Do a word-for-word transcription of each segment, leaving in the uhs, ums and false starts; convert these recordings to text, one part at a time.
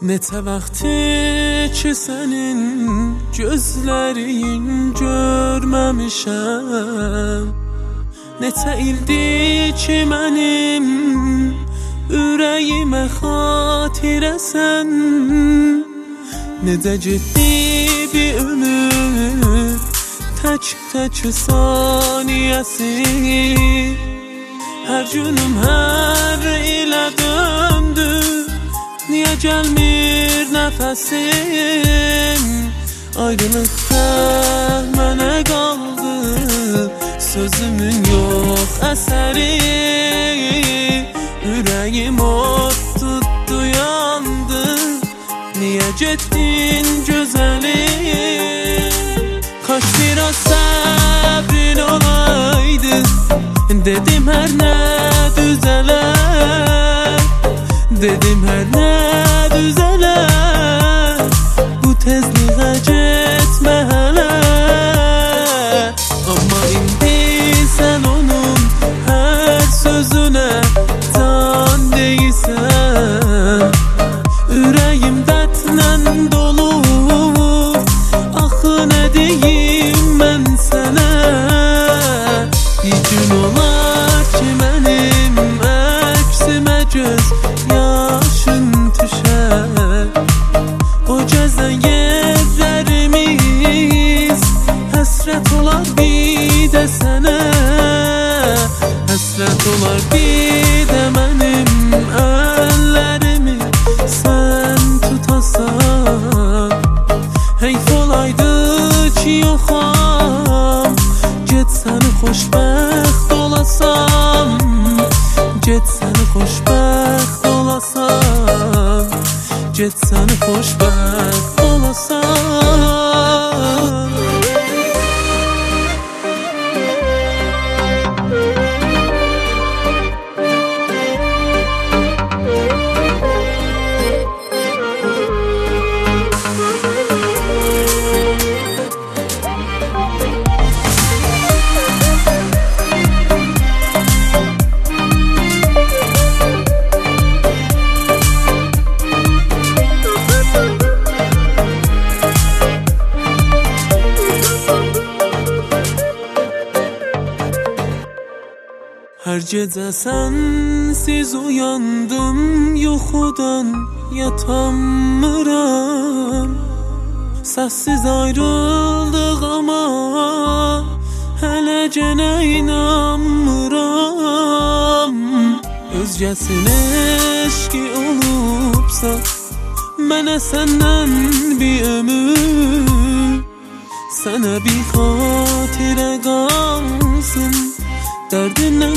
Neçə vaxtı ki sənin gözlərin görməmişəm, neçə ildir ki mənim ürəyimə xatirəsən. Necə getdi bir ömür tək-tək saniyəsi, hər günüm hər ilə döndü, niyə gəlmir nəfəsim? Ayrılıqda mənə qaldı sözümün yox əsəri, ürəyim od tutdu yandı, niyə getdin gözəlim? Kaş biraz səbrin olaydı, dedim hər nə düzələr, dedim hər nə düzələr, bu tezliğə getmə hələ. Amma indi sən onun hər sözünə can deyirsən, ürəyim dərdlə dolu, axı nə deyim mən sənə? Bir gün olar ki mənim əksimə göz yaşın düşər, o gəzən yerlərimiz həsrət olar bir də sənə, həsrət olar bir də mənim əllərimi sən tutasan. Heyf olaydı ki yoxam, get səni xoşbəxt olasam, get səni xoşbəxt olasam, get səni xoşbəxt olasam. Hər gecə sənsiz uyandım, yuxudan yatamıram, səssiz ayrıldıq amma hələcə nə inanmıram. Özgəsin eşqi olubsa mənə səndən bir ömür, sənə bir xatirə qalsın, dərdindən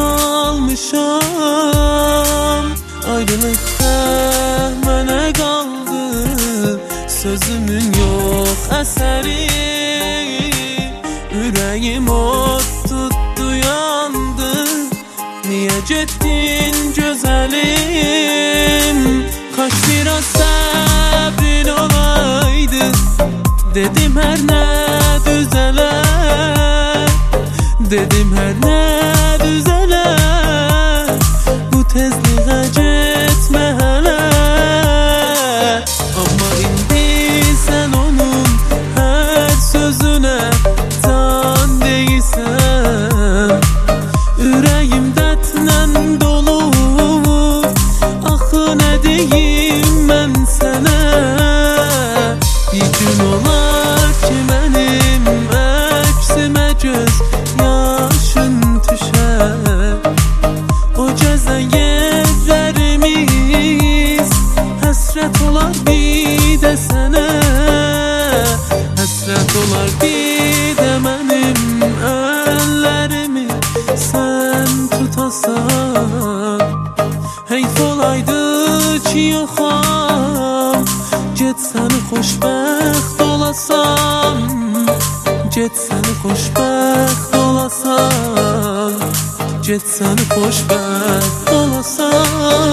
qocalmışam. Ayrılıqda mənə qaldı sözümün yox əsəri, ürəyim od tutdu yandı, niyə getdin gözəlim? Kaş biraz səbrin olaydı, dedim hər nə düzələr, dedim hər nə düzələr, bu tezliğə getmə hələ. Amma indi sən onun hər sözünə can deyirsən, ürəyim dərdlə dolu, axı nə deyim mən sənə? Bir gün olar ki mənim əksimə göz yaşın düşər, o gəzən yerlərimiz həsrət olar bir də sənə, həsrət olar bir də mənim əllərimi sən tutasan. Heyf olaydı ki yoxam, get səni xoşbəxt olasam, get səni xoşbəxt olasam, get səni xoşbəxt olasam.